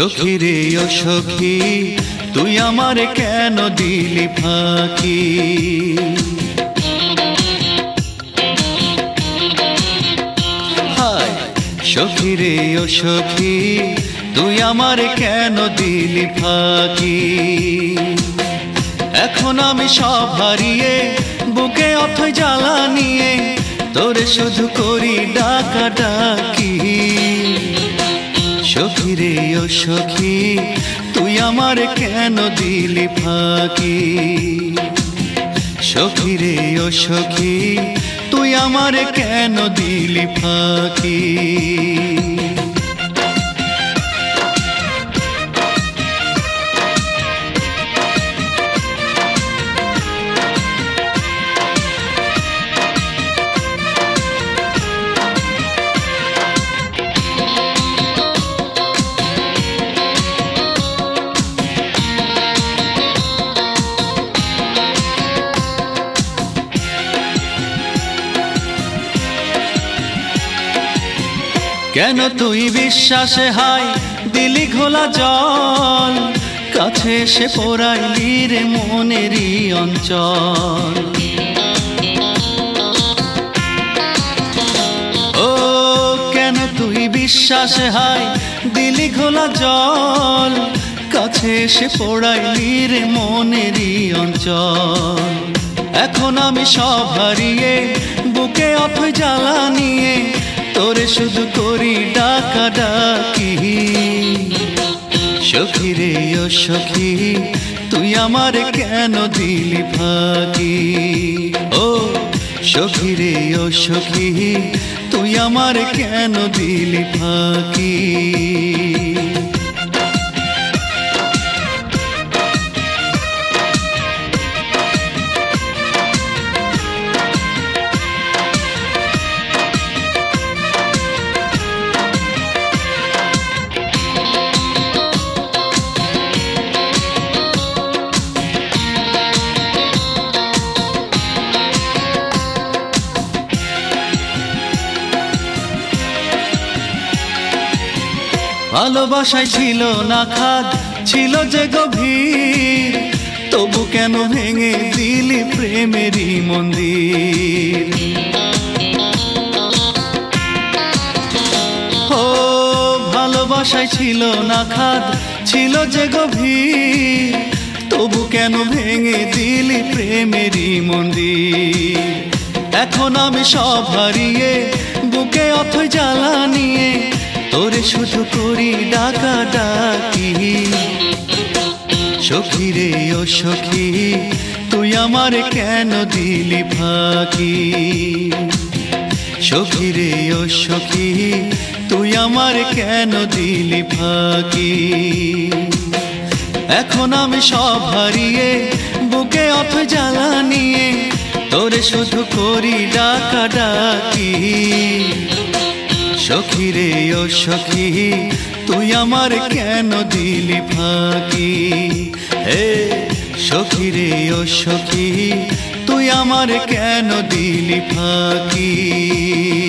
সখী রে ও সখী তুই আমারে কেন দিলি ফাঁকি। হায় সখী রে ও সখী তুই আমারে কেন দিলি ফাঁকি। এখন আমি সব হারিয়ে বুকে অথৈ জ্বালা নিয়ে তোরে শুধু করি ডাকাডাকি। সখী রে ও সখী তুই আমারে কেন দিলি ফাঁকি। সখী রে ও সখী তুই আমারে কেন দিলি ফাঁকি। কেন তুই বিশ্বাসে হায় দিলি ঘোলা জল, কাছে এসে পোড়াইলি রে মনেরই অঞ্চল। ও কেন তুই বিশ্বাসে হায় দিলি ঘোলা জল, কাছে এসে পোড়াইলি রে মনেরই অঞ্চল। এখন আমি সব হারিয়ে বুকে অথৈ জ্বালা নিয়ে তোরে শুধু করি ডাকাডাকি। সখী রে ও সখী তুই আমারে কেন দিলি ফাঁকি। ও সখী রে ও সখী তুই আমারে কেন দিলি ফাঁকি। ভালোবাসায় ছিল না খাদ ছিল যে গভীর, তবু কেন ভেঙে দিলি প্রেমেরই মন্দির। ও ভালোবাসায় ছিল না খাদ ছিল যে গভীর, তবু কেন ভেঙে দিলি প্রেমেরই মন্দির। এখন আমি সব হারিয়ে বুকে অথৈ জ্বালা নিয়ে তোরে শুধু করি ডাকাডাকি। সখী রে ও সখী তুই আমারে কেন দিলি ফাঁকি। সখী রে ও সখী তুই আমারে কেন দিলি ফাঁকি। এখন আমি সব হারিয়ে বুকে অথৈ জ্বালা নিয়ে তোরে শুধু করি ডাকাডাকি। সখী রে ও সখী তুই আমারে কেন দিলি ফাঁকি। হে সখী রে ও সখী তুই আমারে কেন দিলি ফাঁকি।